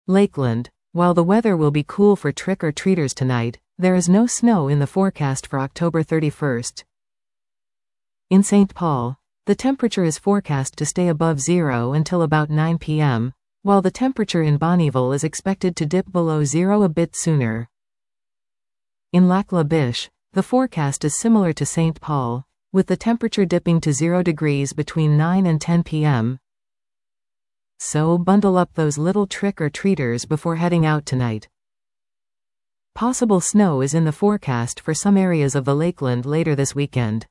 Lakeland. While the weather will be cool for trick-or-treaters tonight, there is no snow in the forecast for October 31st. In St. Paul, the temperature is forecast to stay above zero until about 9 p.m., while the temperature in Bonnyville is expected to dip below zero a bit sooner. In Lac La Biche, the forecast is similar to St. Paul, with the temperature dipping to 0 degrees between 9 and 10 p.m. So bundle up those little trick-or-treaters before heading out tonight. Possible snow is in the forecast for some areas of the Lakeland later this weekend.